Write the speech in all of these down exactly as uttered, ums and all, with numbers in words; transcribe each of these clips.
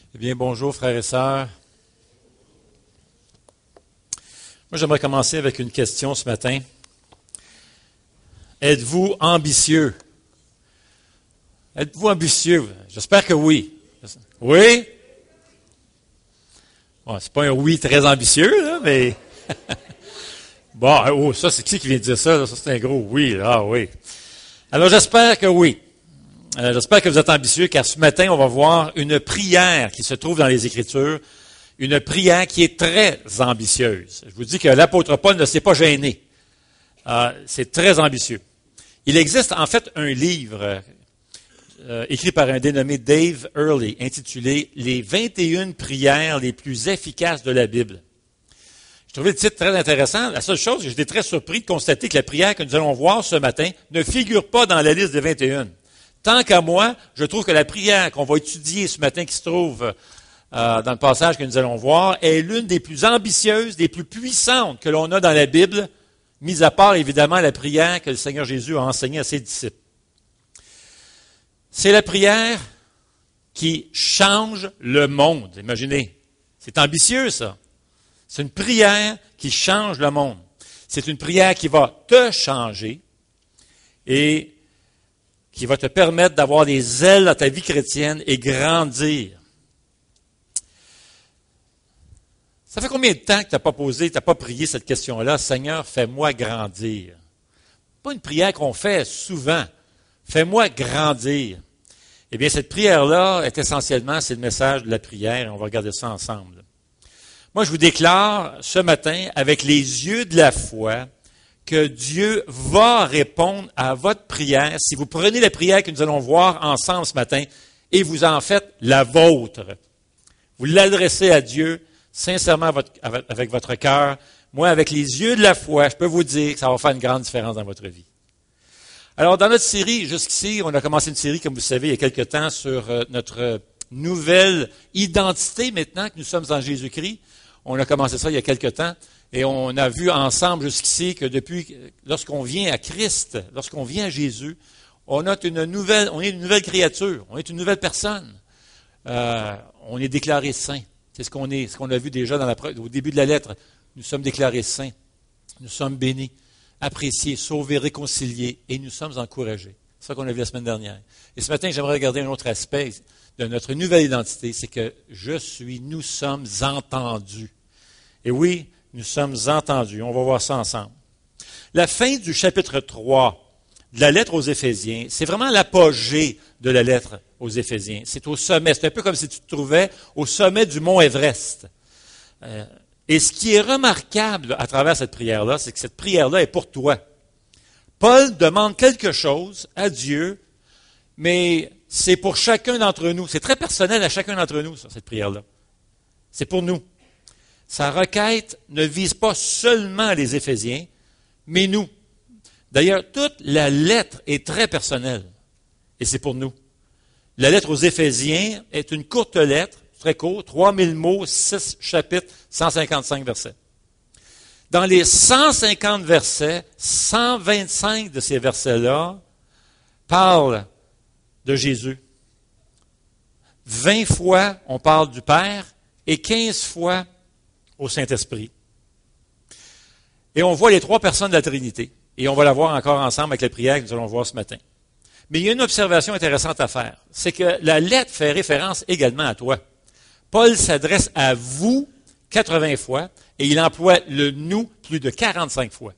Eh bien, bonjour frères et sœurs. Moi, j'aimerais commencer avec une question ce matin. Êtes-vous ambitieux? Êtes-vous ambitieux? J'espère que oui. Oui? Bon, c'est pas un oui très ambitieux, là, mais... bon, oh, ça, c'est qui qui vient de dire ça? Là? Ça, c'est un gros oui. Là. Ah oui. Alors, j'espère que oui. Euh, j'espère que vous êtes ambitieux, car ce matin, on va voir une prière qui se trouve dans les Écritures, une prière qui est très ambitieuse. Je vous dis que l'apôtre Paul ne s'est pas gêné. Euh, c'est très ambitieux. Il existe en fait un livre euh, écrit par un dénommé Dave Earley, intitulé « Les vingt et une prières les plus efficaces de la Bible ». Je trouvais le titre très intéressant. La seule chose, j'étais très surpris de constater que la prière que nous allons voir ce matin ne figure pas dans la liste des vingt et une. Tant qu'à moi, je trouve que la prière qu'on va étudier ce matin, qui se trouve euh, dans le passage que nous allons voir, est l'une des plus ambitieuses, des plus puissantes que l'on a dans la Bible, mis à part évidemment la prière que le Seigneur Jésus a enseignée à ses disciples. C'est la prière qui change le monde. Imaginez, c'est ambitieux ça. C'est une prière qui change le monde. C'est une prière qui va te changer et qui va te permettre d'avoir des ailes dans ta vie chrétienne et grandir. Ça fait combien de temps que tu n'as pas posé, tu n'as pas prié cette question-là, « Seigneur, fais-moi grandir ». Pas une prière qu'on fait souvent. « Fais-moi grandir ». Eh bien, cette prière-là est essentiellement, c'est le message de la prière, et on va regarder ça ensemble. Moi, je vous déclare ce matin, avec les yeux de la foi, que Dieu va répondre à votre prière si vous prenez la prière que nous allons voir ensemble ce matin et vous en faites la vôtre. Vous l'adressez à Dieu sincèrement avec votre cœur. Moi, avec les yeux de la foi, je peux vous dire que ça va faire une grande différence dans votre vie. Alors, dans notre série, jusqu'ici, on a commencé une série, comme vous savez, il y a quelque temps, sur notre nouvelle identité maintenant que nous sommes en Jésus-Christ. On a commencé ça il y a quelque temps. Et on a vu ensemble jusqu'ici que depuis, lorsqu'on vient à Christ, lorsqu'on vient à Jésus, on a une nouvelle, on est une nouvelle créature, on est une nouvelle personne. Euh, on est déclaré saint. C'est ce qu'on est, ce qu'on a vu déjà dans la, au début de la lettre. Nous sommes déclarés saints. Nous sommes bénis, appréciés, sauvés, réconciliés, et nous sommes encouragés. C'est ça qu'on a vu la semaine dernière. Et ce matin, j'aimerais regarder un autre aspect de notre nouvelle identité, c'est que je suis, nous sommes entendus. Et oui, nous sommes entendus. On va voir ça ensemble. La fin du chapitre trois de la lettre aux Éphésiens, c'est vraiment l'apogée de la lettre aux Éphésiens. C'est au sommet. C'est un peu comme si tu te trouvais au sommet du mont Everest. Euh, et ce qui est remarquable à travers cette prière-là, c'est que cette prière-là est pour toi. Paul demande quelque chose à Dieu, mais c'est pour chacun d'entre nous. C'est très personnel à chacun d'entre nous, ça, cette prière-là. C'est pour nous. Sa requête ne vise pas seulement les Éphésiens, mais nous. D'ailleurs, toute la lettre est très personnelle, et c'est pour nous. La lettre aux Éphésiens est une courte lettre, très courte, trois mille mots, six chapitres, cent cinquante-cinq versets. Dans les cent cinquante versets, cent vingt-cinq de ces versets-là parlent de Jésus. vingt fois, on parle du Père, et quinze fois au Saint-Esprit. Et on voit les trois personnes de la Trinité. Et on va la voir encore ensemble avec les prières que nous allons voir ce matin. Mais il y a une observation intéressante à faire. C'est que la lettre fait référence également à toi. Paul s'adresse à vous quatre-vingts fois et il emploie le « nous » plus de quarante-cinq fois.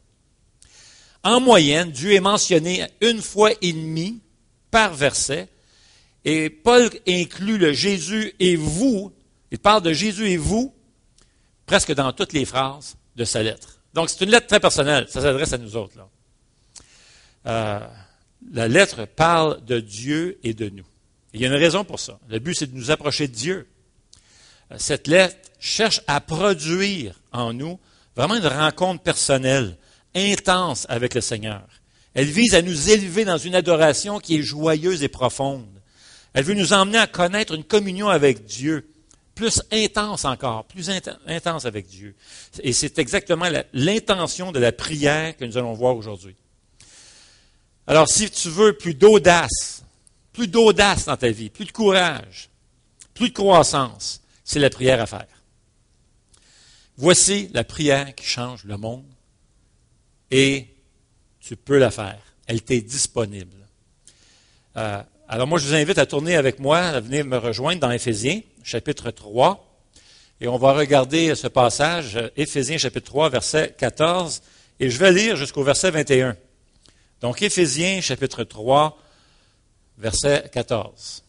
En moyenne, Dieu est mentionné une fois et demie par verset et Paul inclut le « Jésus et vous ». Il parle de « Jésus et vous » presque dans toutes les phrases de sa lettre. Donc, c'est une lettre très personnelle. Ça s'adresse à nous autres, là. Euh, la lettre parle de Dieu et de nous. Et il y a une raison pour ça. Le but, c'est de nous approcher de Dieu. Cette lettre cherche à produire en nous vraiment une rencontre personnelle, intense avec le Seigneur. Elle vise à nous élever dans une adoration qui est joyeuse et profonde. Elle veut nous emmener à connaître une communion avec Dieu, plus intense encore, plus int- intense avec Dieu. Et c'est exactement la, l'intention de la prière que nous allons voir aujourd'hui. Alors, si tu veux plus d'audace, plus d'audace dans ta vie, plus de courage, plus de croissance. C'est la prière à faire. Voici la prière qui change le monde et tu peux la faire. Elle t'est disponible. Euh, alors moi, je vous invite à tourner avec moi, à venir me rejoindre dans Éphésiens, chapitre trois. Et on va regarder ce passage, Éphésiens chapitre trois, verset quatorze, et je vais lire jusqu'au verset vingt et un. Donc, Éphésiens chapitre trois, verset quatorze.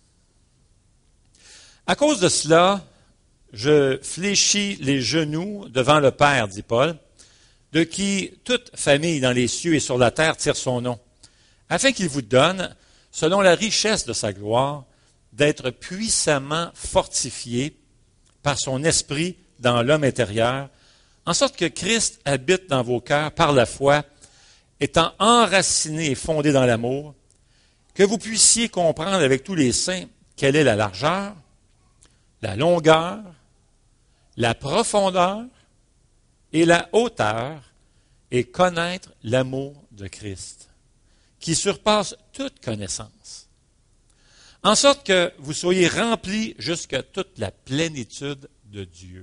À cause de cela, je fléchis les genoux devant le Père, dit Paul, de qui toute famille dans les cieux et sur la terre tire son nom, afin qu'il vous donne, selon la richesse de sa gloire, d'être puissamment fortifié par son esprit dans l'homme intérieur, en sorte que Christ habite dans vos cœurs par la foi, étant enraciné et fondé dans l'amour, que vous puissiez comprendre avec tous les saints quelle est la largeur, la longueur, la profondeur et la hauteur, et connaître l'amour de Christ, qui surpasse toute connaissance, en sorte que vous soyez remplis jusqu'à toute la plénitude de Dieu.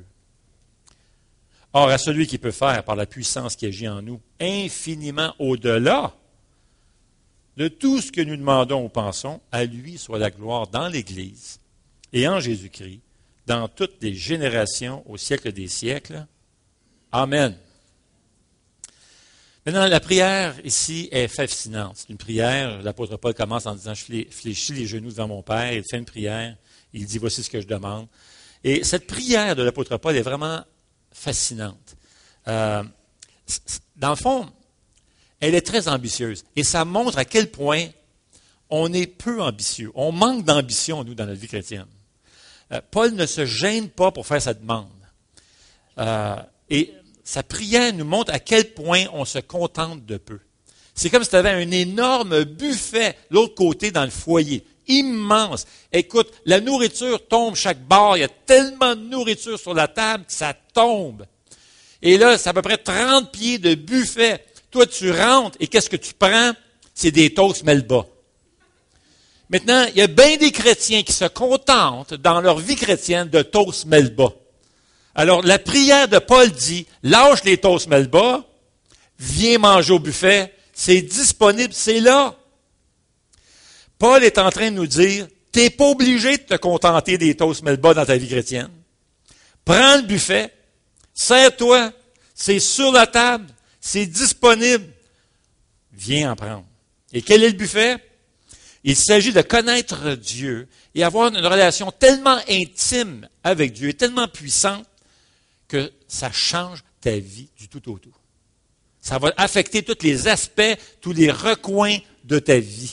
Or, à celui qui peut faire, par la puissance qui agit en nous, infiniment au-delà de tout ce que nous demandons ou pensons, à lui soit la gloire dans l'Église et en Jésus-Christ, dans toutes les générations, au siècle des siècles. Amen. Maintenant, la prière ici est fascinante. C'est une prière, l'apôtre Paul commence en disant « Je fléchis les genoux devant mon Père », il fait une prière, il dit « Voici ce que je demande ». Et cette prière de l'apôtre Paul est vraiment fascinante. Euh, dans le fond, elle est très ambitieuse et ça montre à quel point on est peu ambitieux. On manque d'ambition, nous, dans notre vie chrétienne. Euh, Paul ne se gêne pas pour faire sa demande. Euh, et sa prière nous montre à quel point on se contente de peu. C'est comme si tu avais un énorme buffet de l'autre côté dans le foyer. Immense. Écoute, la nourriture tombe chaque bord. Il y a tellement de nourriture sur la table que ça tombe. Et là, c'est à peu près trente pieds de buffet. Toi, tu rentres et qu'est-ce que tu prends? C'est des toasts Melba. Maintenant, il y a bien des chrétiens qui se contentent dans leur vie chrétienne de toasts Melba. Alors, la prière de Paul dit, lâche les toasts Melba, viens manger au buffet, c'est disponible, c'est là. Paul est en train de nous dire, tu n'es pas obligé de te contenter des toasts Melba dans ta vie chrétienne. Prends le buffet, sers-toi, c'est sur la table, c'est disponible. Viens en prendre. Et quel est le buffet? Il s'agit de connaître Dieu et avoir une relation tellement intime avec Dieu, tellement puissante, que ça change ta vie du tout au tout. Ça va affecter tous les aspects, tous les recoins de ta vie.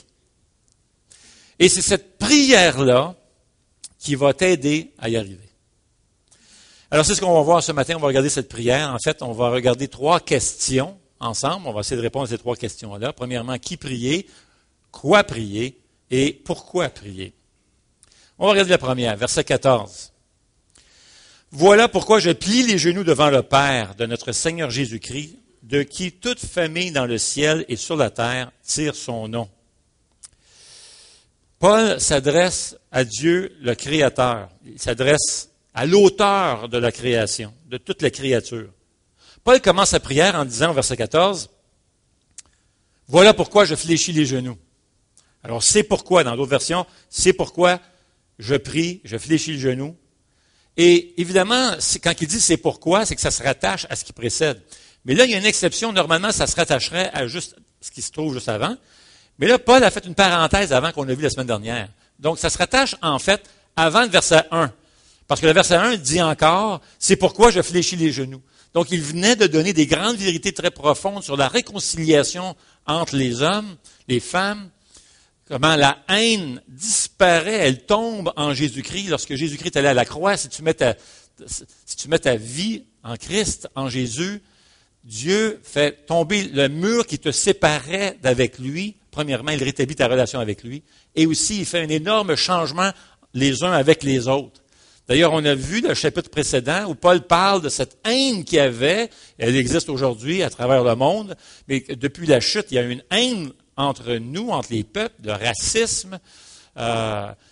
Et c'est cette prière-là qui va t'aider à y arriver. Alors, c'est ce qu'on va voir ce matin. On va regarder cette prière. En fait, on va regarder trois questions ensemble. On va essayer de répondre à ces trois questions-là. Premièrement, qui prier, quoi prier et pourquoi prier. On va regarder la première, verset quatorze. Voilà pourquoi je plie les genoux devant le Père de notre Seigneur Jésus-Christ, de qui toute famille dans le ciel et sur la terre tire son nom. Paul s'adresse à Dieu, le Créateur. Il s'adresse à l'auteur de la création, de toute la créature. Paul commence sa prière en disant, au verset quatorze, « Voilà pourquoi je fléchis les genoux. » Alors, c'est pourquoi, dans d'autres versions, c'est pourquoi je prie, je fléchis le genou. Et évidemment, quand il dit c'est pourquoi, c'est que ça se rattache à ce qui précède. Mais là, il y a une exception. Normalement, ça se rattacherait à juste ce qui se trouve juste avant. Mais là, Paul a fait une parenthèse avant qu'on a vu la semaine dernière. Donc, ça se rattache, en fait, avant le verset un. Parce que le verset un dit encore, c'est pourquoi je fléchis les genoux. Donc, il venait de donner des grandes vérités très profondes sur la réconciliation entre les hommes, les femmes, comment la haine disparaît, elle tombe en Jésus-Christ. Lorsque Jésus-Christ est allé à la croix, si tu mets ta, si tu mets ta vie en Christ, en Jésus, Dieu fait tomber le mur qui te séparait d'avec lui. Premièrement, il rétablit ta relation avec lui. Et aussi, il fait un énorme changement les uns avec les autres. D'ailleurs, on a vu le chapitre précédent où Paul parle de cette haine qu'il y avait. Elle existe aujourd'hui à travers le monde. Mais depuis la chute, il y a une haine entre nous, entre les peuples, de racisme. Euh,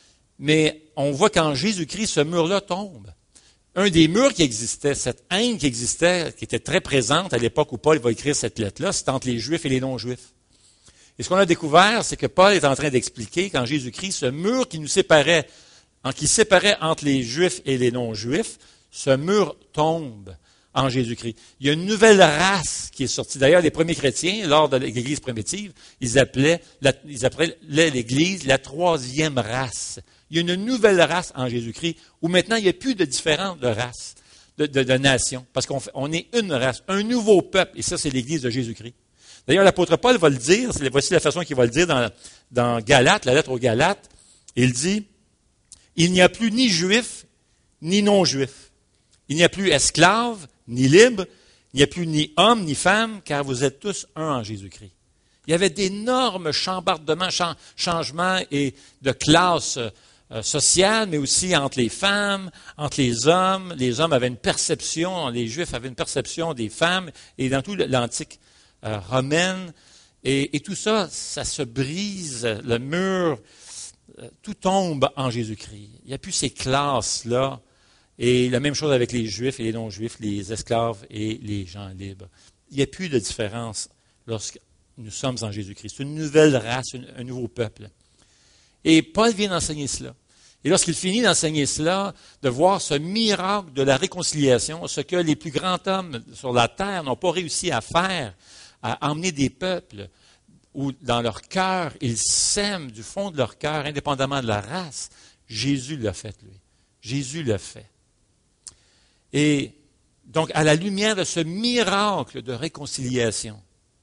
Mais on voit qu'en Jésus-Christ, ce mur-là tombe. Un des murs qui existait, cette haine qui existait, qui était très présente à l'époque où Paul va écrire cette lettre-là, c'est entre les Juifs et les non-Juifs. Et ce qu'on a découvert, c'est que Paul est en train d'expliquer qu'en Jésus-Christ, ce mur qui nous séparait, qui séparait entre les Juifs et les non-Juifs, ce mur tombe en Jésus-Christ. Il y a une nouvelle race qui est sortie. D'ailleurs, les premiers chrétiens, lors de l'Église primitive, ils appelaient, la, ils appelaient l'Église la troisième race. Il y a une nouvelle race en Jésus-Christ où maintenant il n'y a plus de différentes races, de, de, de nations, parce qu'on fait, on est une race, un nouveau peuple, et ça, c'est l'Église de Jésus-Christ. D'ailleurs, l'apôtre Paul va le dire, c'est, voici la façon qu'il va le dire dans, dans Galates, la lettre aux Galates. Il dit, « Il n'y a plus ni juif, ni non-juif. Il n'y a plus esclave, ni libre. Il n'y a plus ni homme, ni femme, car vous êtes tous un en Jésus-Christ. » Il y avait d'énormes chambardements, changements et de classe euh, sociale, mais aussi entre les femmes, entre les hommes. Les hommes avaient une perception, les Juifs avaient une perception des femmes, et dans tout l'Antique euh, romaine. Et, et tout ça, ça se brise, le mur, euh, tout tombe en Jésus-Christ. Il n'y a plus ces classes-là. Et la même chose avec les Juifs et les non-Juifs, les esclaves et les gens libres. Il n'y a plus de différence lorsque nous sommes en Jésus-Christ. C'est une nouvelle race, un nouveau peuple. Et Paul vient d'enseigner cela. Et lorsqu'il finit d'enseigner cela, de voir ce miracle de la réconciliation, ce que les plus grands hommes sur la terre n'ont pas réussi à faire, à emmener des peuples où dans leur cœur, ils s'aiment du fond de leur cœur, indépendamment de la race, Jésus l'a fait, lui. Jésus l'a fait. Et donc, à la lumière de ce miracle de réconciliation,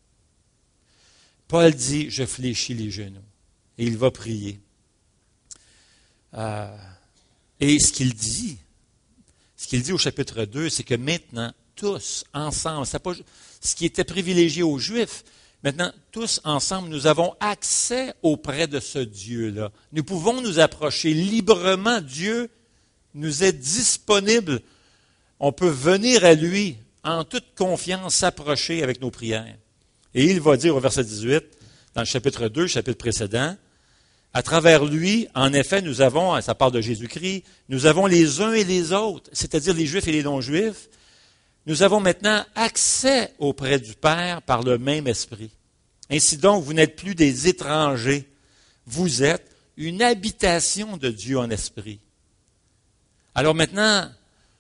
Paul dit, je fléchis les genoux. Et il va prier. Euh, et ce qu'il dit, ce qu'il dit au chapitre deux, c'est que maintenant, tous ensemble, c'est pas ce qui était privilégié aux Juifs, maintenant, tous ensemble, nous avons accès auprès de ce Dieu-là. Nous pouvons nous approcher librement. Dieu nous est disponible. On peut venir à lui en toute confiance, s'approcher avec nos prières. Et il va dire au verset dix-huit, dans le chapitre deux, le chapitre précédent, à travers lui, en effet, nous avons, ça parle de Jésus-Christ, nous avons les uns et les autres, c'est-à-dire les Juifs et les non-Juifs, nous avons maintenant accès auprès du Père par le même esprit. Ainsi donc, vous n'êtes plus des étrangers, vous êtes une habitation de Dieu en esprit. Alors maintenant,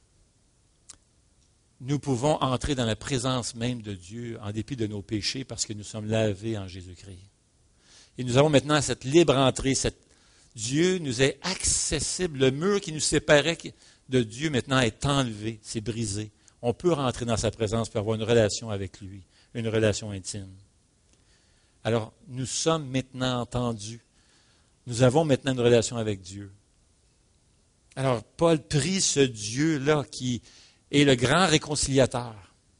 nous pouvons entrer dans la présence même de Dieu en dépit de nos péchés parce que nous sommes lavés en Jésus-Christ. Et nous avons maintenant cette libre entrée. Cette... Dieu nous est accessible. Le mur qui nous séparait de Dieu maintenant est enlevé, c'est brisé. On peut rentrer dans sa présence pour avoir une relation avec lui, une relation intime. Alors, nous sommes maintenant entendus. Nous avons maintenant une relation avec Dieu. Alors, Paul prie ce Dieu-là qui est le grand réconciliateur.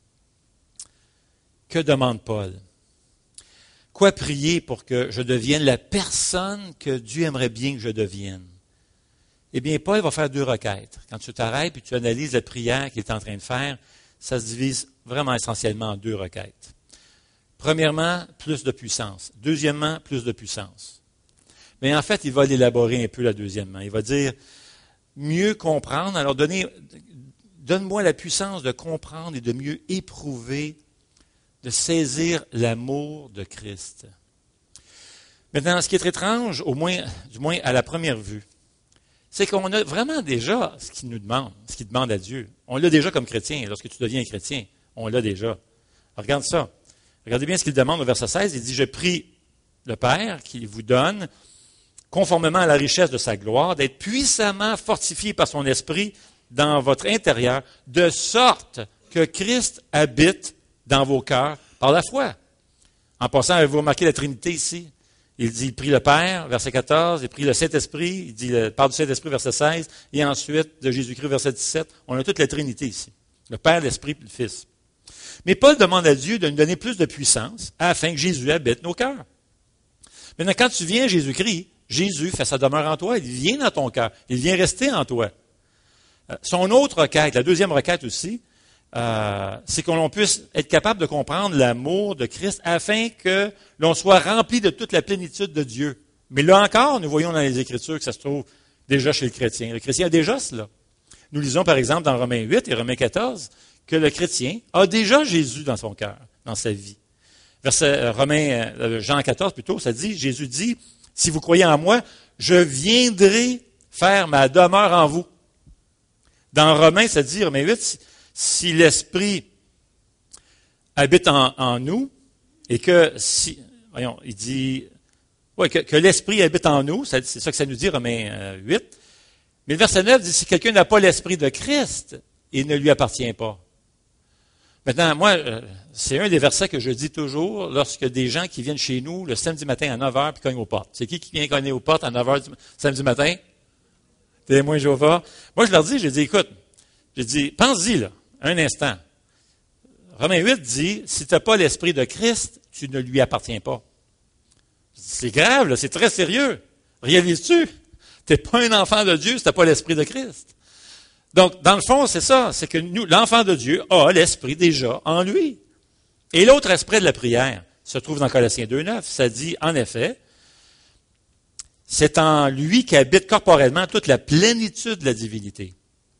Que demande Paul? Quoi prier pour que je devienne la personne que Dieu aimerait bien que je devienne? Eh bien, Paul va faire deux requêtes. Quand tu t'arrêtes et tu analyses la prière qu'il est en train de faire, ça se divise vraiment essentiellement en deux requêtes. Premièrement, plus de puissance. Deuxièmement, plus de puissance. Mais en fait, il va l'élaborer un peu la deuxièmement. Il va dire, mieux comprendre, alors donnez, donne-moi la puissance de comprendre et de mieux éprouver, de saisir l'amour de Christ. Maintenant, ce qui est étrange, au moins, du moins à la première vue, c'est qu'on a vraiment déjà ce qu'il nous demande, ce qu'il demande à Dieu. On l'a déjà comme chrétien. Lorsque tu deviens chrétien, on l'a déjà. Alors, regarde ça. Regardez bien ce qu'il demande au verset seize. Il dit, « Je prie le Père qui vous donne, conformément à la richesse de sa gloire, d'être puissamment fortifié par son esprit dans votre intérieur, de sorte que Christ habite dans vos cœurs par la foi. » En passant, avez-vous remarqué la Trinité ici? Il dit, il prie le Père, verset quatorze, il prie le Saint-Esprit, il dit, il parle du Saint-Esprit, verset seize, et ensuite de Jésus-Christ, verset dix-sept. On a toute la Trinité ici. Le Père, l'Esprit, puis le Fils. Mais Paul demande à Dieu de nous donner plus de puissance afin que Jésus habite nos cœurs. Maintenant, quand tu viens à Jésus-Christ, Jésus fait sa demeure en toi, il vient dans ton cœur, il vient rester en toi. Son autre requête, la deuxième requête aussi, euh, c'est que l'on puisse être capable de comprendre l'amour de Christ afin que l'on soit rempli de toute la plénitude de Dieu. Mais là encore, nous voyons dans les Écritures que ça se trouve déjà chez le chrétien. Le chrétien a déjà cela. Nous lisons par exemple dans Romains huit et Romains quatorze que le chrétien a déjà Jésus dans son cœur, dans sa vie. Verset euh, Romains, euh, Jean quatorze plutôt, ça dit, Jésus dit, si vous croyez en moi, je viendrai faire ma demeure en vous. Dans Romains, ça dit, Romains huit, si, si l'Esprit habite en, en nous, et que si, voyons, il dit, ouais, que, que l'Esprit habite en nous, c'est ça que ça nous dit, Romains euh, huit. Mais le verset neuf dit, si quelqu'un n'a pas l'Esprit de Christ, il ne lui appartient pas. Maintenant, moi, euh, c'est un des versets que je dis toujours lorsque des gens qui viennent chez nous le samedi matin à neuf heures puis cognent aux portes. C'est qui qui vient cogner aux portes à neuf heures du samedi matin? Témoin Jéhovah. Moi, je leur dis, j'ai dit, écoute, j'ai dit, pense-y, là, un instant. Romains huit dit, si tu n'as pas l'Esprit de Christ, tu ne lui appartiens pas. C'est grave, là, c'est très sérieux. Réalises-tu? Tu n'es pas un enfant de Dieu si tu n'as pas l'Esprit de Christ. Donc, dans le fond, c'est ça, c'est que nous, l'enfant de Dieu a l'Esprit déjà en lui. Et l'autre aspect de la prière se trouve dans Colossiens deux neuf. Ça dit, en effet, c'est en lui qu'habite corporellement toute la plénitude de la divinité.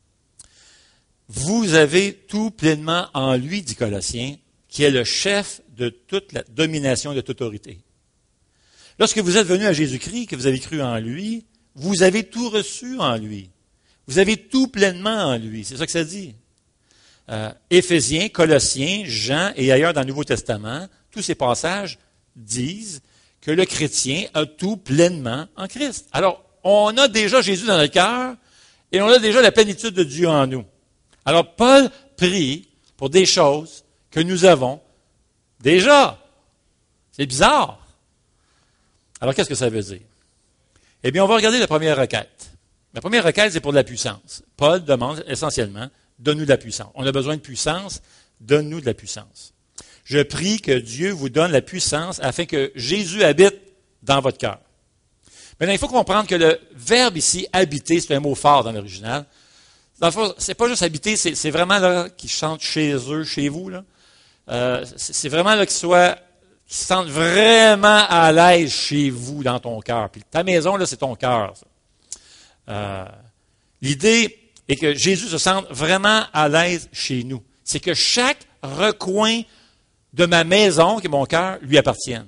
Vous avez tout pleinement en lui, dit Colossiens, qui est le chef de toute la domination et de toute autorité. Lorsque vous êtes venu à Jésus-Christ, que vous avez cru en lui, vous avez tout reçu en lui. Vous avez tout pleinement en lui. C'est ça que ça dit. Euh, Éphésiens, Colossiens, Jean et ailleurs dans le Nouveau Testament, tous ces passages disent que le chrétien a tout pleinement en Christ. Alors, on a déjà Jésus dans notre cœur et on a déjà la plénitude de Dieu en nous. Alors, Paul prie pour des choses que nous avons déjà. C'est bizarre. Alors, qu'est-ce que ça veut dire? Eh bien, on va regarder la première requête. La première requête, c'est pour de la puissance. Paul demande essentiellement, donne-nous de la puissance. On a besoin de puissance, donne-nous de la puissance. Je prie que Dieu vous donne la puissance afin que Jésus habite dans votre cœur. Maintenant, il faut comprendre que le verbe ici, habiter, c'est un mot fort dans l'original. Dans le fond, c'est pas juste habiter, c'est, c'est vraiment là qu'ils chantent chez eux, chez vous. Là. Euh, c'est, c'est vraiment là qu'ils soient, qu'ils se sentent vraiment à l'aise chez vous, dans ton cœur. Puis ta maison, là, c'est ton cœur. Ça. Euh, l'idée est que Jésus se sente vraiment à l'aise chez nous. C'est que chaque recoin de ma maison, qui est mon cœur, lui appartienne.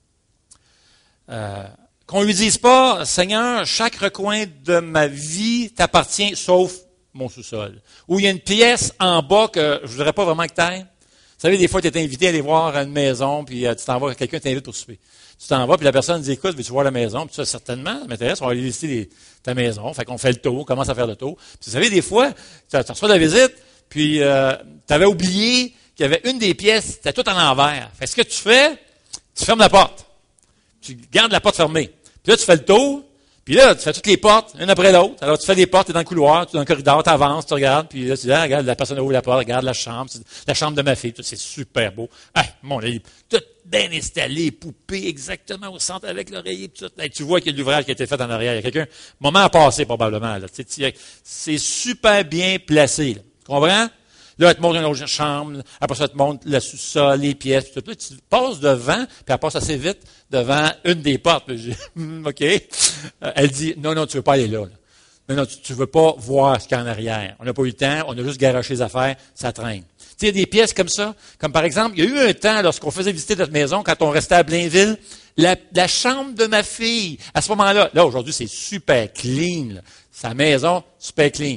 Euh, qu'on lui dise pas, Seigneur, chaque recoin de ma vie t'appartient, sauf mon sous-sol. Ou il y a une pièce en bas que je voudrais pas vraiment que tu ailles. Vous savez, des fois, tu es invité à aller voir une maison, puis euh, tu t'en vas, quelqu'un t'invite pour souper. Tu t'en vas, puis la personne dit, écoute, veux-tu voir la maison? Puis ça, certainement, ça m'intéresse, on va aller visiter les, ta maison. Fait qu'on fait le tour, on commence à faire le tour. Puis vous savez, des fois, tu reçois la visite, puis euh, tu avais oublié qu'il y avait une des pièces, c'était tout en envers. Fait que ce que tu fais, tu fermes la porte. Tu gardes la porte fermée. Puis là, tu fais le tour, puis là, tu fais toutes les portes, une après l'autre. Alors, tu fais des portes, tu es dans le couloir, tu es dans le corridor, tu avances, tu regardes, puis là, tu dis, ah, regarde, la personne ouvre la porte, regarde la chambre, la chambre de ma fille, tout, c'est super beau. Ah, mon lit, tout bien installé, poupée exactement au centre avec l'oreiller, tout. Là, tu vois qu'il y a l'ouvrage qui a été fait en arrière. Il y a quelqu'un, moment à passer probablement. Là. Tu sais, c'est super bien placé. Là. Tu comprends? Là, elle te montre une autre chambre, après ça, elle te montre le sous-sol, les pièces, tout. Là, tu passes devant, puis elle passe assez vite devant une des portes. Puis je dis, OK. Elle dit, non, non, tu veux pas aller là. là. Non, non, tu ne veux pas voir ce qu'il y a en arrière. On n'a pas eu le temps, on a juste garoché les affaires, ça traîne. Tu sais, il y a des pièces comme ça, comme par exemple, il y a eu un temps, lorsqu'on faisait visiter notre maison, quand on restait à Blainville, la, la chambre de ma fille, à ce moment-là, là, aujourd'hui, c'est super clean, là. Sa maison, super clean.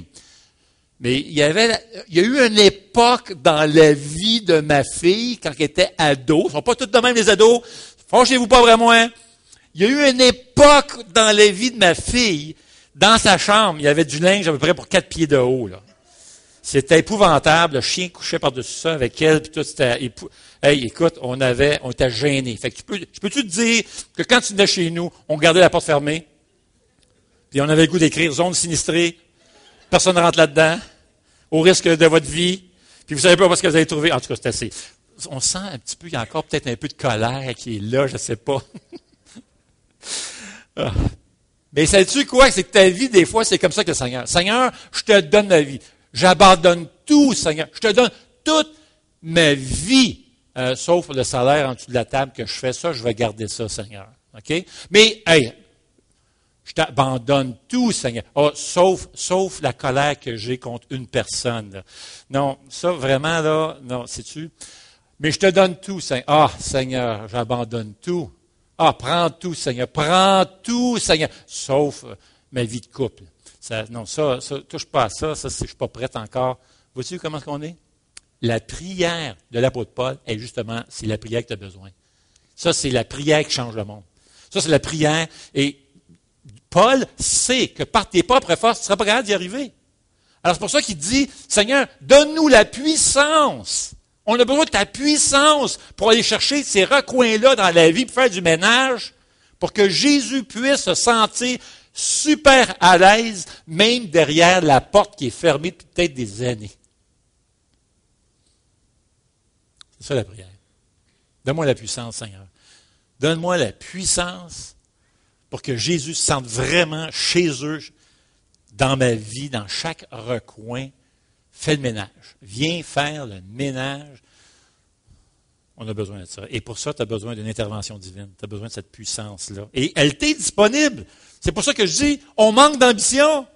Mais il y avait, il y a eu une époque dans la vie de ma fille, quand elle était ado, ils sont pas tous de même les ados, fâchez-vous pas vraiment, hein? Il y a eu une époque dans la vie de ma fille, dans sa chambre, il y avait du linge à peu près pour quatre pieds de haut, là. C'était épouvantable, le chien couchait par-dessus ça avec elle, puis tout, c'était épou... Hey, écoute, on avait, on était gênés. Fait que tu peux, je peux-tu te dire que quand tu venais chez nous, on gardait la porte fermée, puis on avait le goût d'écrire zone sinistrée, personne ne rentre là-dedans, au risque de votre vie, puis vous savez pas ce que vous allez trouver. En tout cas, c'est assez. On sent un petit peu, il y a encore peut-être un peu de colère qui est là, je ne sais pas. Ah. Mais sais-tu quoi? C'est que ta vie, des fois, c'est comme ça que le Seigneur. Seigneur, je te donne ma vie. J'abandonne tout, Seigneur. Je te donne toute ma vie, euh, sauf le salaire en dessous de la table que je fais ça, je vais garder ça, Seigneur. OK? Mais, hey, Je t'abandonne tout, Seigneur. Oh, sauf, sauf la colère que j'ai contre une personne. Là. Non, ça vraiment, là, non, sais-tu? Mais je te donne tout, Seigneur. Ah, Seigneur, j'abandonne tout. Ah, prends tout, Seigneur. Prends tout, Seigneur. Sauf euh, ma vie de couple. Ça, non, ça, ça, touche pas à ça. Ça, c'est, je suis pas prête encore. Vois-tu comment est-ce qu'on est? La prière de l'apôtre Paul est justement, c'est la prière que tu as besoin. Ça, c'est la prière qui change le monde. Ça, c'est la prière. Et Paul sait que par tes propres forces, tu ne seras pas capable d'y arriver. Alors, c'est pour ça qu'il dit, Seigneur, donne-nous la puissance. On a besoin de ta puissance pour aller chercher ces recoins-là dans la vie, pour faire du ménage, pour que Jésus puisse se sentir super à l'aise, même derrière la porte qui est fermée depuis peut-être des années. C'est ça la prière. Donne-moi la puissance, Seigneur. Donne-moi la puissance pour que Jésus se sente vraiment chez eux, dans ma vie, dans chaque recoin. Fais le ménage. Viens faire le ménage. On a besoin de ça. Et pour ça, tu as besoin d'une intervention divine. Tu as besoin de cette puissance-là. Et elle t'est disponible. C'est pour ça que je dis, on manque d'ambition.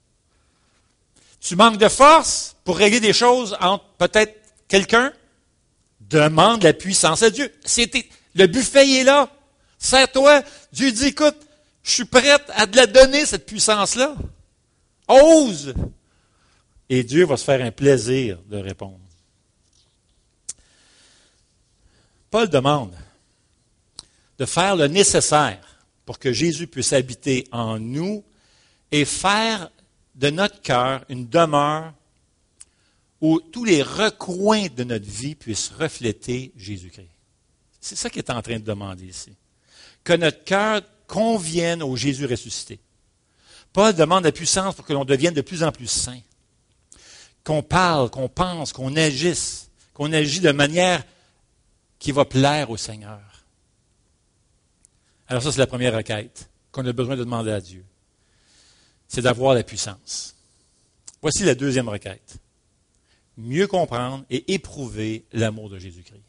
Tu manques de force pour régler des choses entre peut-être quelqu'un. Demande la puissance à Dieu. C'était, le buffet il est là. Sers-toi. Dieu dit, écoute, je suis prête à te la donner, cette puissance-là. Ose. Et Dieu va se faire un plaisir de répondre. Paul demande de faire le nécessaire pour que Jésus puisse habiter en nous et faire de notre cœur une demeure où tous les recoins de notre vie puissent refléter Jésus-Christ. C'est ça qu'il est en train de demander ici. Que notre cœur convienne au Jésus ressuscité. Paul demande la puissance pour que l'on devienne de plus en plus saint. Qu'on parle, qu'on pense, qu'on agisse, qu'on agit de manière qui va plaire au Seigneur. Alors ça, c'est la première requête qu'on a besoin de demander à Dieu. C'est d'avoir la puissance. Voici la deuxième requête. Mieux comprendre et éprouver l'amour de Jésus-Christ.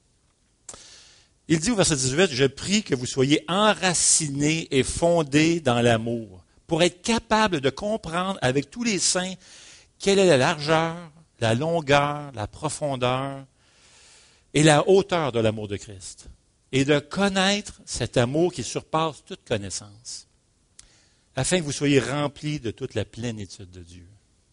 Il dit au verset dix-huit, « Je prie que vous soyez enracinés et fondés dans l'amour, pour être capables de comprendre avec tous les saints quelle est la largeur, la longueur, la profondeur et la hauteur de l'amour de Christ, et de connaître cet amour qui surpasse toute connaissance, afin que vous soyez remplis de toute la plénitude de Dieu. »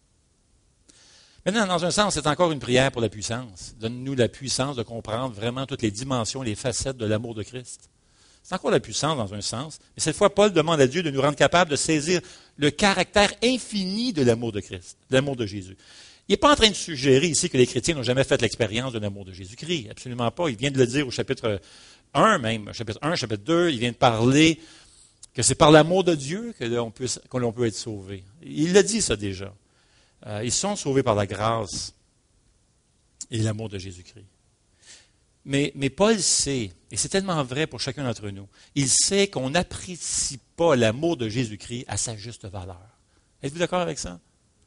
Maintenant, dans un sens, c'est encore une prière pour la puissance. Donne-nous la puissance de comprendre vraiment toutes les dimensions, les facettes de l'amour de Christ. C'est encore la puissance dans un sens. Mais cette fois, Paul demande à Dieu de nous rendre capables de saisir le caractère infini de l'amour de Christ, de l'amour de Jésus. Il n'est pas en train de suggérer ici que les chrétiens n'ont jamais fait l'expérience de l'amour de Jésus-Christ. Absolument pas. Il vient de le dire au chapitre un même, chapitre un, chapitre deux. Il vient de parler que c'est par l'amour de Dieu que l'on peut, que l'on peut être sauvé. Il l'a dit ça déjà. Euh, ils sont sauvés par la grâce et l'amour de Jésus-Christ. Mais, mais Paul sait, et c'est tellement vrai pour chacun d'entre nous, il sait qu'on n'apprécie pas l'amour de Jésus-Christ à sa juste valeur. Êtes-vous d'accord avec ça?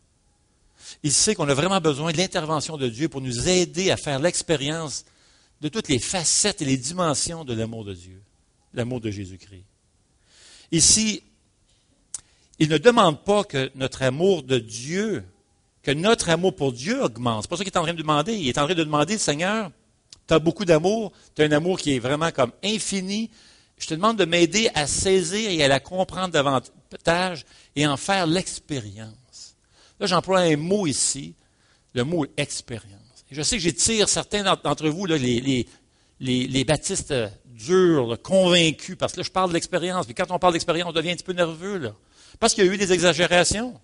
Il sait qu'on a vraiment besoin de l'intervention de Dieu pour nous aider à faire l'expérience de toutes les facettes et les dimensions de l'amour de Dieu, l'amour de Jésus-Christ. Ici, il ne demande pas que notre amour de Dieu, que notre amour pour Dieu augmente. C'est pas ça qu'il est en train de demander. Il est en train de demander, Seigneur, tu as beaucoup d'amour, tu as un amour qui est vraiment comme infini. Je te demande de m'aider à saisir et à la comprendre davantage et en faire l'expérience. Là, j'emploie un mot ici, le mot expérience. Et je sais que j'étire certains d'entre vous, là, les, les, les, les baptistes durs, là, convaincus, parce que là, je parle de l'expérience. Puis quand on parle d'expérience, on devient un petit peu nerveux, là, parce qu'il y a eu des exagérations.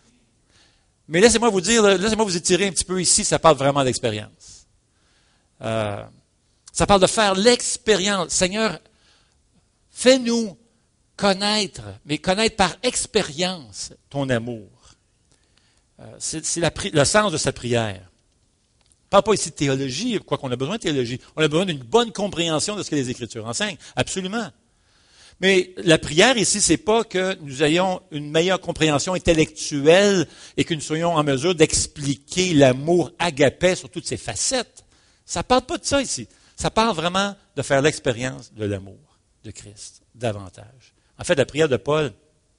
Mais laissez-moi vous dire, laissez-moi vous étirer un petit peu ici, ça parle vraiment d'expérience. Euh, ça parle de faire l'expérience. Seigneur, fais-nous connaître, mais connaître par expérience ton amour. Euh, c'est c'est la, le sens de sa prière. On ne parle pas ici de théologie, quoi qu'on a besoin de théologie. On a besoin d'une bonne compréhension de ce que les Écritures enseignent. Absolument. Mais la prière ici, c'est pas que nous ayons une meilleure compréhension intellectuelle et que nous soyons en mesure d'expliquer l'amour agapé sur toutes ses facettes. Ça parle pas de ça ici. Ça parle vraiment de faire l'expérience de l'amour de Christ davantage. En fait, la prière de Paul,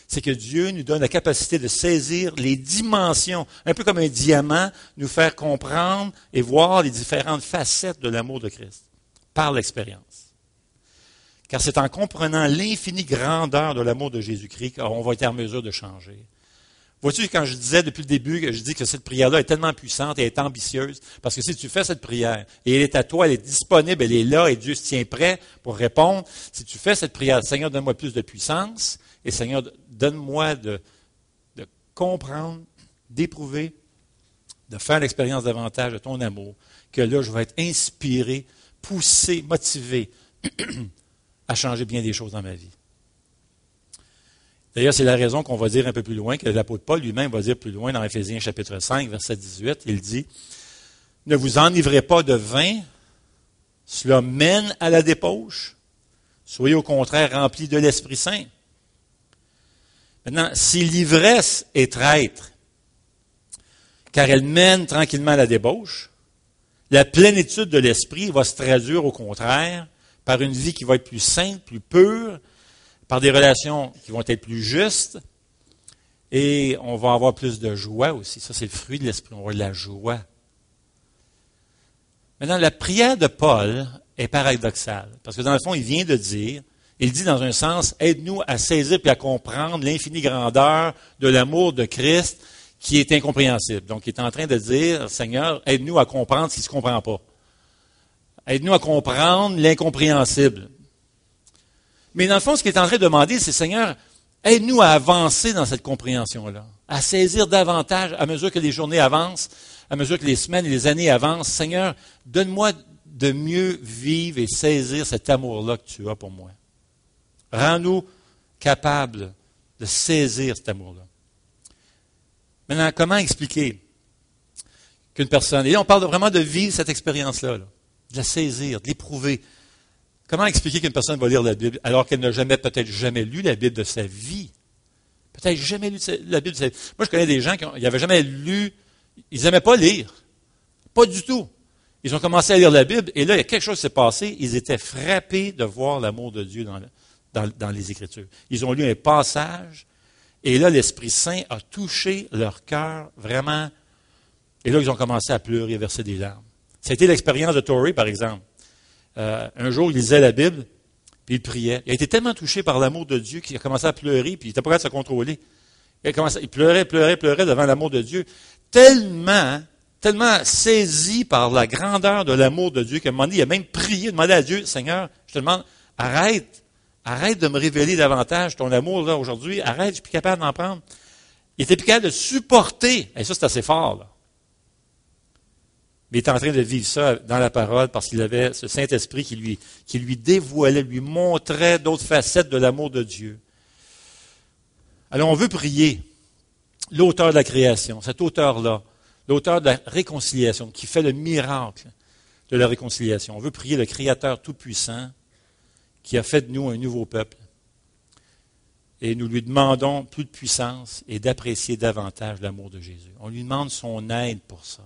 c'est que Dieu nous donne la capacité de saisir les dimensions, un peu comme un diamant, nous faire comprendre et voir les différentes facettes de l'amour de Christ, par l'expérience. Car c'est en comprenant l'infinie grandeur de l'amour de Jésus-Christ qu'on va être en mesure de changer. Vois-tu, quand je disais depuis le début, que je dis que cette prière-là est tellement puissante et est ambitieuse, parce que si tu fais cette prière, et elle est à toi, elle est disponible, elle est là, et Dieu se tient prêt pour répondre, si tu fais cette prière, Seigneur, donne-moi plus de puissance, et Seigneur, donne-moi de, de comprendre, d'éprouver, de faire l'expérience davantage de ton amour, que là, je vais être inspiré, poussé, motivé à changer bien des choses dans ma vie. D'ailleurs, c'est la raison qu'on va dire un peu plus loin, que l'apôtre Paul lui-même va dire plus loin dans Éphésiens chapitre cinq, verset dix-huit, il dit « Ne vous enivrez pas de vin, cela mène à la débauche. Soyez au contraire remplis de l'Esprit Saint. » Maintenant, si l'ivresse est traître, car elle mène tranquillement à la débauche, la plénitude de l'Esprit va se traduire au contraire par une vie qui va être plus sainte, plus pure, par des relations qui vont être plus justes, et on va avoir plus de joie aussi. Ça, c'est le fruit de l'Esprit, on va avoir de la joie. Maintenant, la prière de Paul est paradoxale, parce que dans le fond, il vient de dire, il dit dans un sens, aide-nous à saisir et à comprendre l'infinie grandeur de l'amour de Christ qui est incompréhensible. Donc, il est en train de dire, Seigneur, aide-nous à comprendre ce qui ne se comprend pas. Aide-nous à comprendre l'incompréhensible. Mais dans le fond, ce qu'il est en train de demander, c'est, Seigneur, aide-nous à avancer dans cette compréhension-là, à saisir davantage à mesure que les journées avancent, à mesure que les semaines et les années avancent. Seigneur, donne-moi de mieux vivre et saisir cet amour-là que tu as pour moi. Rends-nous capables de saisir cet amour-là. Maintenant, comment expliquer qu'une personne, et là, on parle vraiment de vivre cette expérience-là, là, de la saisir, de l'éprouver. Comment expliquer qu'une personne va lire la Bible alors qu'elle n'a jamais, peut-être jamais lu la Bible de sa vie? Peut-être jamais lu la Bible de sa vie. Moi, je connais des gens qui n'avaient jamais lu, ils n'aimaient pas lire. Pas du tout. Ils ont commencé à lire la Bible et là, il y a quelque chose qui s'est passé. Ils étaient frappés de voir l'amour de Dieu dans, le, dans, dans les Écritures. Ils ont lu un passage et là, l'Esprit Saint a touché leur cœur vraiment. Et là, ils ont commencé à pleurer, à verser des larmes. Ça a été l'expérience de Torrey, par exemple. Euh, un jour, il lisait la Bible, puis il priait. Il a été tellement touché par l'amour de Dieu qu'il a commencé à pleurer, puis il n'était pas capable de se contrôler. Il, a commencé, il pleurait, pleurait, pleurait devant l'amour de Dieu. Tellement, tellement saisi par la grandeur de l'amour de Dieu qu'à un moment donné, il a même prié, demandé à Dieu, Seigneur, je te demande, arrête, arrête de me révéler davantage ton amour là aujourd'hui, arrête, je suis plus capable d'en prendre. Il était plus capable de supporter, et ça c'est assez fort, là. Mais il est en train de vivre ça dans la parole parce qu'il avait ce Saint-Esprit qui lui, qui lui dévoilait, lui montrait d'autres facettes de l'amour de Dieu. Alors on veut prier l'auteur de la création, cet auteur-là, l'auteur de la réconciliation, qui fait le miracle de la réconciliation. On veut prier le Créateur tout-puissant qui a fait de nous un nouveau peuple. Et nous lui demandons plus de puissance et d'apprécier davantage l'amour de Jésus. On lui demande son aide pour ça.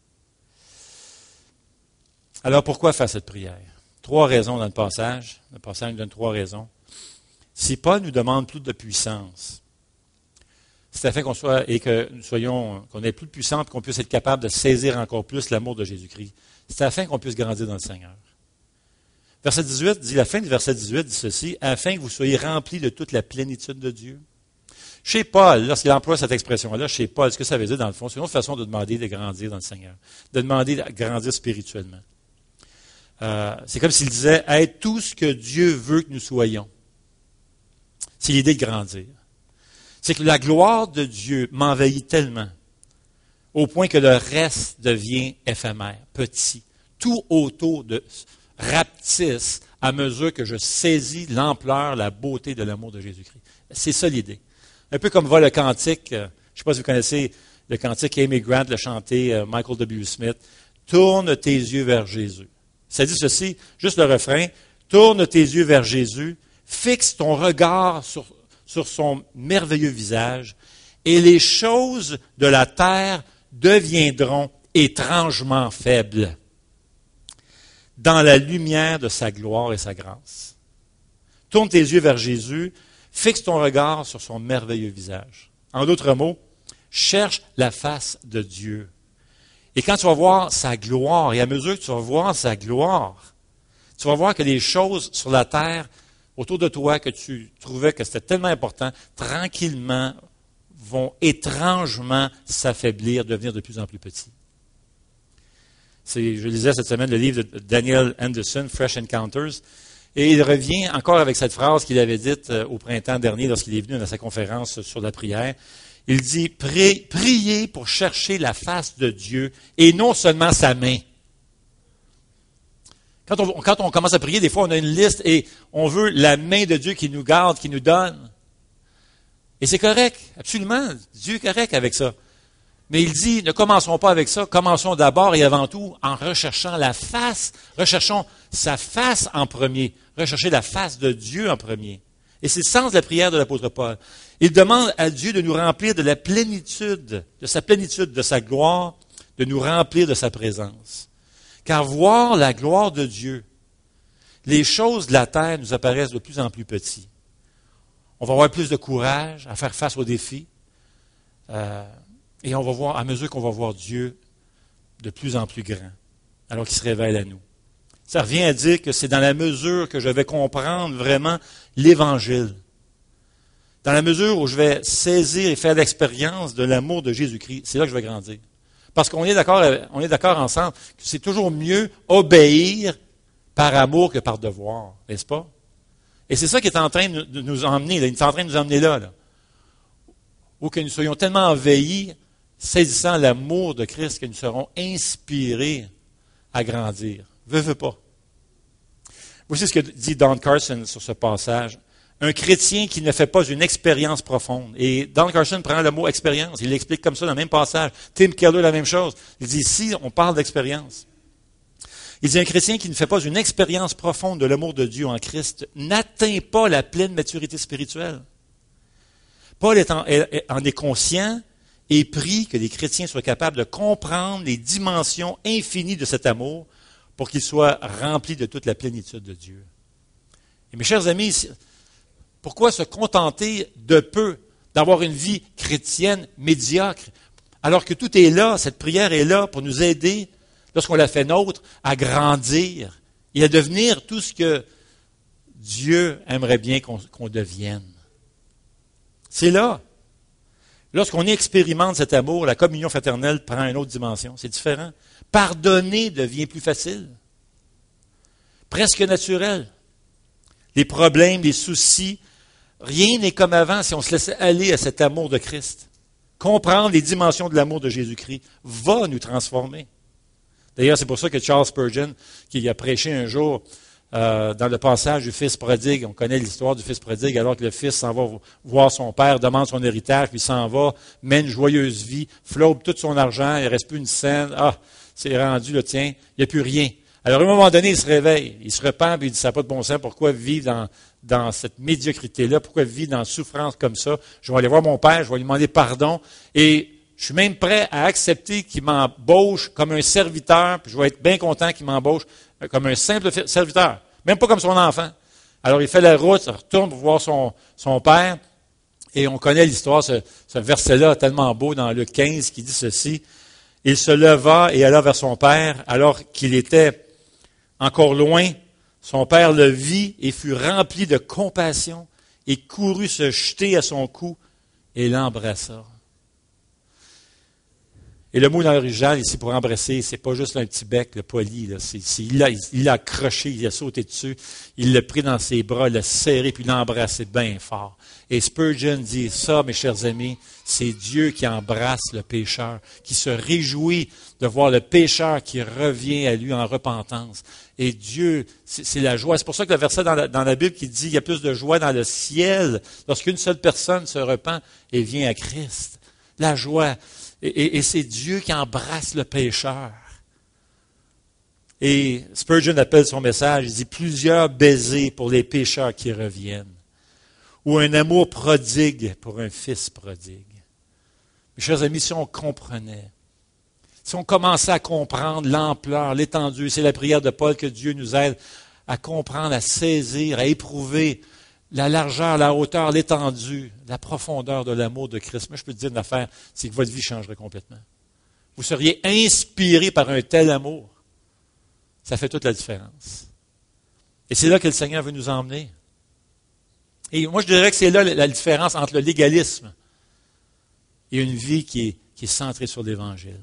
Alors, pourquoi faire cette prière? Trois raisons dans le passage. Le passage nous donne trois raisons. Si Paul nous demande plus de puissance, c'est afin qu'on soit, et que nous soyons, qu'on ait plus de puissance, qu'on puisse être capable de saisir encore plus l'amour de Jésus-Christ. C'est afin qu'on puisse grandir dans le Seigneur. Verset dix-huit dit, la fin du verset dix-huit dit ceci, afin que vous soyez remplis de toute la plénitude de Dieu. Chez Paul, lorsqu'il emploie cette expression-là, chez Paul, ce que ça veut dire dans le fond, c'est une autre façon de demander de grandir dans le Seigneur, de demander de grandir spirituellement. Euh, c'est comme s'il disait, être tout ce que Dieu veut que nous soyons. C'est l'idée de grandir. C'est que la gloire de Dieu m'envahit tellement, au point que le reste devient éphémère, petit. Tout autour de rapetisse à mesure que je saisis l'ampleur, la beauté de l'amour de Jésus-Christ. C'est ça l'idée. Un peu comme va le cantique, je ne sais pas si vous connaissez le cantique Amy Grant l'a chanté, Michael W. Smith, « Tourne tes yeux vers Jésus ». Ça dit ceci, juste le refrain, « Tourne tes yeux vers Jésus, fixe ton regard sur, sur son merveilleux visage, et les choses de la terre deviendront étrangement faibles dans la lumière de sa gloire et sa grâce. » Tourne tes yeux vers Jésus, Fixe ton regard sur son merveilleux visage. En d'autres mots, cherche la face de Dieu. Et quand tu vas voir sa gloire, et à mesure que tu vas voir sa gloire, tu vas voir que les choses sur la terre autour de toi que tu trouvais que c'était tellement important, tranquillement vont étrangement s'affaiblir, devenir de plus en plus petits. C'est, je lisais cette semaine le livre de Daniel Anderson, Fresh Encounters, et il revient encore avec cette phrase qu'il avait dite au printemps dernier lorsqu'il est venu dans sa conférence sur la prière. Il dit, Pri- priez pour chercher la face de Dieu et non seulement sa main. Quand on, quand on commence à prier, des fois on a une liste et on veut la main de Dieu qui nous garde, qui nous donne. Et c'est correct, absolument, Dieu est correct avec ça. Mais il dit, ne commençons pas avec ça, commençons d'abord et avant tout en recherchant la face, recherchons sa face en premier, rechercher la face de Dieu en premier. Et c'est le sens de la prière de l'apôtre Paul. Il demande à Dieu de nous remplir de la plénitude, de sa plénitude, de sa gloire, de nous remplir de sa présence. Car voir la gloire de Dieu, les choses de la terre nous apparaissent de plus en plus petites. On va avoir plus de courage à faire face aux défis. Euh, et on va voir, à mesure qu'on va voir Dieu de plus en plus grand, alors qu'il se révèle à nous. Ça revient à dire que c'est dans la mesure que je vais comprendre vraiment l'Évangile, dans la mesure où je vais saisir et faire l'expérience de l'amour de Jésus-Christ, c'est là que je vais grandir. Parce qu'on est d'accord, on est d'accord ensemble que c'est toujours mieux obéir par amour que par devoir, n'est-ce pas? Et c'est ça qui est en train de nous emmener, là. Il est en train de nous emmener là, là. Ou que nous soyons tellement envahis, saisissant l'amour de Christ, que nous serons inspirés à grandir. Veux, veux pas. Voici ce que dit Don Carson sur ce passage. Un chrétien qui ne fait pas une expérience profonde. Et Don Carson prend le mot expérience. Il l'explique comme ça dans le même passage. Tim Keller, la même chose. Il dit ici, on parle d'expérience. Il dit un chrétien qui ne fait pas une expérience profonde de l'amour de Dieu en Christ n'atteint pas la pleine maturité spirituelle. Paul est en, est, en est conscient et prie que les chrétiens soient capables de comprendre les dimensions infinies de cet amour pour qu'ils soient remplis de toute la plénitude de Dieu. Et mes chers amis, pourquoi se contenter de peu, d'avoir une vie chrétienne médiocre, alors que tout est là, cette prière est là pour nous aider, lorsqu'on la fait nôtre, à grandir et à devenir tout ce que Dieu aimerait bien qu'on, qu'on devienne. C'est là. Lorsqu'on expérimente cet amour, la communion fraternelle prend une autre dimension. C'est différent. Pardonner devient plus facile. Presque naturel. Les problèmes, les soucis, rien n'est comme avant si on se laissait aller à cet amour de Christ. Comprendre les dimensions de l'amour de Jésus-Christ va nous transformer. D'ailleurs, c'est pour ça que Charles Spurgeon, qui a prêché un jour euh, dans le passage du fils prodigue, on connaît l'histoire du fils prodigue, alors que le fils s'en va voir son père, demande son héritage, puis s'en va, mène une joyeuse vie, flaube tout son argent, il ne reste plus une scène, ah, c'est rendu, le tien, il n'y a plus rien. Alors, à un moment donné, il se réveille, il se repent, puis il dit, ça n'a pas de bon sens, pourquoi vivre dans, dans cette médiocrité-là, pourquoi vivre dans la souffrance comme ça? Je vais aller voir mon père, je vais lui demander pardon, et je suis même prêt à accepter qu'il m'embauche comme un serviteur, puis je vais être bien content qu'il m'embauche comme un simple serviteur, même pas comme son enfant. Alors, il fait la route, il retourne pour voir son, son père, et on connaît l'histoire, ce, ce verset-là tellement beau dans Luc quinze qui dit ceci. Il se leva et alla vers son père, alors qu'il était encore loin. Son père le vit et fut rempli de compassion et courut se jeter à son cou et l'embrassa. Et le mot dans l'original, ici, pour embrasser, c'est pas juste un petit bec, le poli, là. C'est, c'est, il, l'a, il l'a accroché, il a sauté dessus, il l'a pris dans ses bras, l'a serré, puis l'a embrassé bien fort. Et Spurgeon dit ça, mes chers amis, c'est Dieu qui embrasse le pécheur, qui se réjouit de voir le pécheur qui revient à lui en repentance. Et Dieu, c'est, c'est la joie. C'est pour ça que le verset dans la, dans la Bible qui dit il y a plus de joie dans le ciel lorsqu'une seule personne se repent et vient à Christ. La joie. Et, et, et c'est Dieu qui embrasse le pécheur. Et Spurgeon appelle son message, il dit plusieurs baisers pour les pécheurs qui reviennent. Ou un amour prodigue pour un fils prodigue. Mes chers amis, si on comprenait, si on commençait à comprendre l'ampleur, l'étendue, c'est la prière de Paul que Dieu nous aide à comprendre, à saisir, à éprouver la largeur, la hauteur, l'étendue, la profondeur de l'amour de Christ. Moi, je peux te dire une affaire, c'est que votre vie changerait complètement. Vous seriez inspiré par un tel amour. Ça fait toute la différence. Et c'est là que le Seigneur veut nous emmener. Et moi, je dirais que c'est là la différence entre le légalisme et une vie qui est, qui est centrée sur l'Évangile.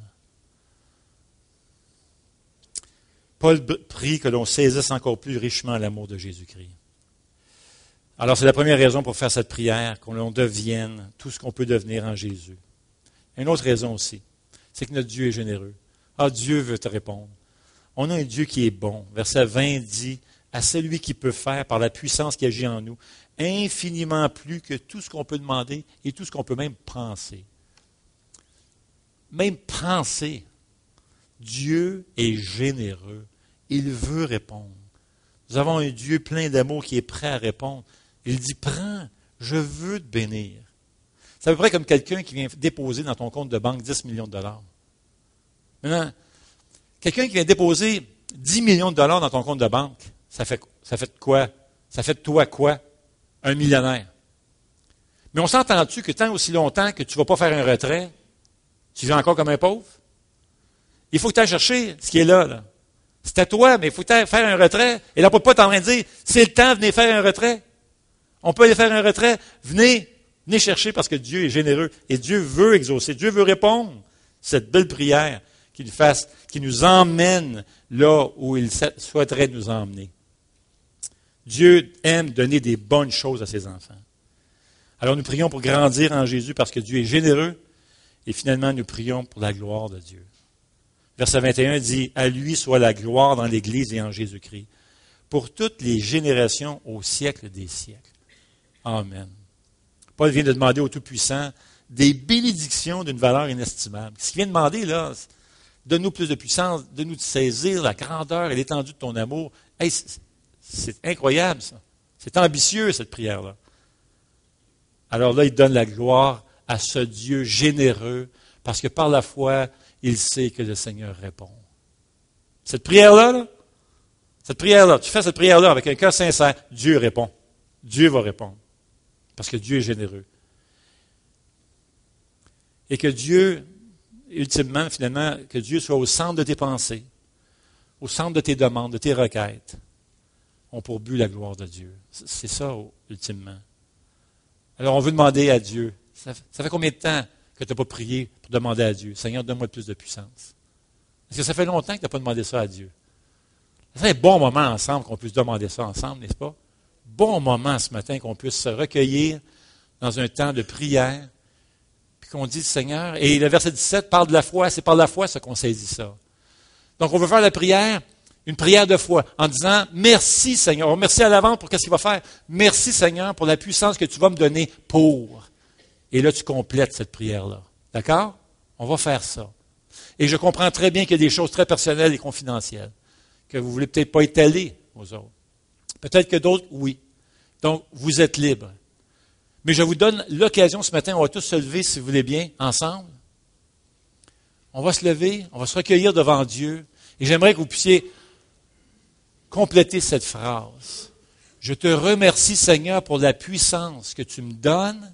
Paul prie que l'on saisisse encore plus richement l'amour de Jésus-Christ. Alors, c'est la première raison pour faire cette prière, qu'on devienne tout ce qu'on peut devenir en Jésus. Une autre raison aussi, c'est que notre Dieu est généreux. Ah, Dieu veut te répondre. On a un Dieu qui est bon. Verset vingt dit, à celui qui peut faire, par la puissance qui agit en nous, infiniment plus que tout ce qu'on peut demander et tout ce qu'on peut même penser. Même penser. Dieu est généreux. Il veut répondre. Nous avons un Dieu plein d'amour qui est prêt à répondre. Il dit, prends, je veux te bénir. C'est à peu près comme quelqu'un qui vient déposer dans ton compte de banque dix millions de dollars. Maintenant, quelqu'un qui vient déposer dix millions de dollars dans ton compte de banque, ça fait, ça fait quoi? Ça fait de toi quoi? Un millionnaire. Mais on s'entend-tu que tant aussi longtemps que tu ne vas pas faire un retrait, tu vis encore comme un pauvre? Il faut que tu ailles chercher ce qui est là. là. C'est à toi, mais il faut que tu ailles faire un retrait. Et l'apôtre Paul est en train de dire, c'est le temps, venez faire un retrait. On peut aller faire un retrait. Venez, venez chercher parce que Dieu est généreux. Et Dieu veut exaucer. Dieu veut répondre cette belle prière qui nous fasse, qui nous emmène là où il souhaiterait nous emmener. Dieu aime donner des bonnes choses à ses enfants. Alors nous prions pour grandir en Jésus parce que Dieu est généreux. Et finalement, nous prions pour la gloire de Dieu. Verset vingt et un dit, « À lui soit la gloire dans l'Église et en Jésus-Christ, pour toutes les générations au siècle des siècles. » Amen. Paul vient de demander au Tout-Puissant des bénédictions d'une valeur inestimable. Ce qu'il vient de demander, là, donne-nous plus de puissance, donne-nous de saisir la grandeur et l'étendue de ton amour. Hey, c'est, c'est incroyable, ça. C'est ambitieux, cette prière-là. Alors là, il donne la gloire à ce Dieu généreux, parce que par la foi, il sait que le Seigneur répond. Cette prière-là, là, cette prière-là, tu fais cette prière-là avec un cœur sincère, Dieu répond. Dieu va répondre. Parce que Dieu est généreux. Et que Dieu, ultimement, finalement, que Dieu soit au centre de tes pensées, au centre de tes demandes, de tes requêtes, ont pour but la gloire de Dieu. C'est ça, ultimement. Alors, on veut demander à Dieu. Ça, ça fait combien de temps que tu n'as pas prié pour demander à Dieu, Seigneur, donne-moi plus de puissance? Parce que ça fait longtemps que tu n'as pas demandé ça à Dieu. C'est un bon moment ensemble qu'on puisse demander ça ensemble, n'est-ce pas? Bon moment ce matin qu'on puisse se recueillir dans un temps de prière, puis qu'on dise Seigneur, et le verset dix-sept parle de la foi, c'est par la foi ça qu'on saisit ça. Donc on veut faire la prière, une prière de foi, en disant merci Seigneur, on remercie à l'avance pour qu'est-ce qu'il va faire. Merci Seigneur pour la puissance que tu vas me donner pour. Et là tu complètes cette prière-là. D'accord? On va faire ça. Et je comprends très bien qu'il y a des choses très personnelles et confidentielles, que vous ne voulez peut-être pas étaler aux autres. Peut-être que d'autres, oui. Donc, vous êtes libres. Mais je vous donne l'occasion ce matin, on va tous se lever, si vous voulez bien, ensemble. On va se lever, on va se recueillir devant Dieu. Et j'aimerais que vous puissiez compléter cette phrase. Je te remercie, Seigneur, pour la puissance que tu me donnes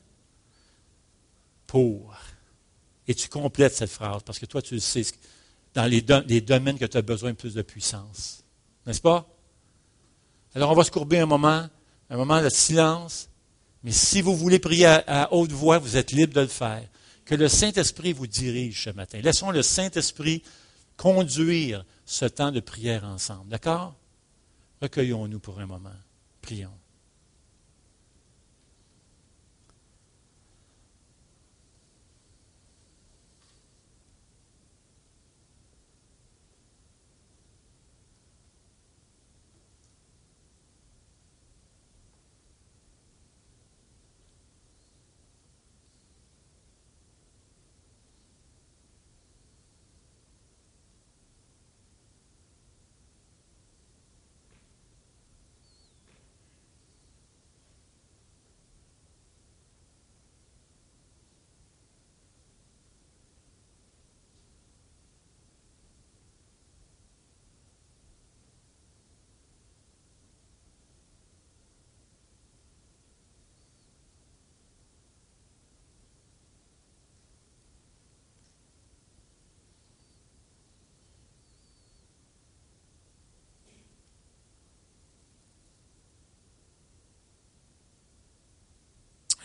pour. Et tu complètes cette phrase, parce que toi, tu le sais, dans les, do- les domaines que tu as besoin de plus de puissance. N'est-ce pas? Alors, on va se courber un moment, un moment de silence. Mais si vous voulez prier à, à haute voix, vous êtes libre de le faire. Que le Saint-Esprit vous dirige ce matin. Laissons le Saint-Esprit conduire ce temps de prière ensemble. D'accord? Recueillons-nous pour un moment. Prions.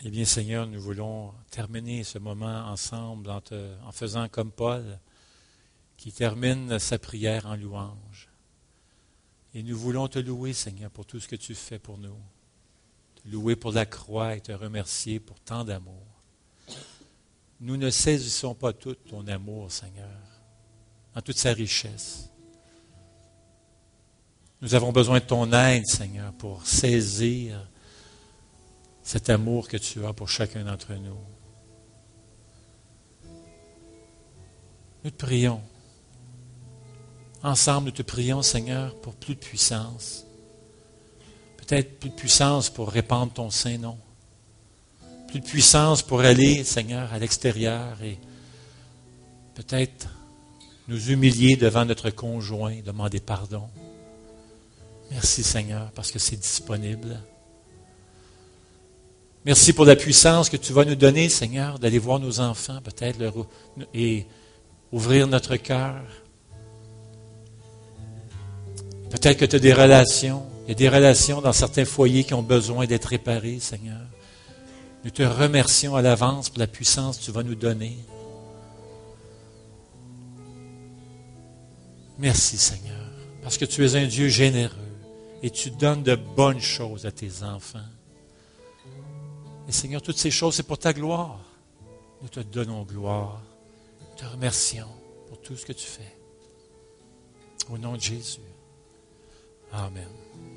Eh bien, Seigneur, nous voulons terminer ce moment ensemble en, te, en faisant comme Paul, qui termine sa prière en louange. Et nous voulons te louer, Seigneur, pour tout ce que tu fais pour nous. Te louer pour la croix et te remercier pour tant d'amour. Nous ne saisissons pas tout ton amour, Seigneur, en toute sa richesse. Nous avons besoin de ton aide, Seigneur, pour saisir cet amour que tu as pour chacun d'entre nous. Nous te prions. Ensemble, nous te prions, Seigneur, pour plus de puissance. Peut-être plus de puissance pour répandre ton Saint-Nom. Plus de puissance pour aller, Seigneur, à l'extérieur et peut-être nous humilier devant notre conjoint, demander pardon. Merci, Seigneur, parce que c'est disponible. Merci pour la puissance que tu vas nous donner, Seigneur, d'aller voir nos enfants, peut-être, leur, et ouvrir notre cœur. Peut-être que tu as des relations. Il y a des relations dans certains foyers qui ont besoin d'être réparées, Seigneur. Nous te remercions à l'avance pour la puissance que tu vas nous donner. Merci, Seigneur, parce que tu es un Dieu généreux et tu donnes de bonnes choses à tes enfants. Et Seigneur, toutes ces choses, c'est pour ta gloire. Nous te donnons gloire. Nous te remercions pour tout ce que tu fais. Au nom de Jésus. Amen.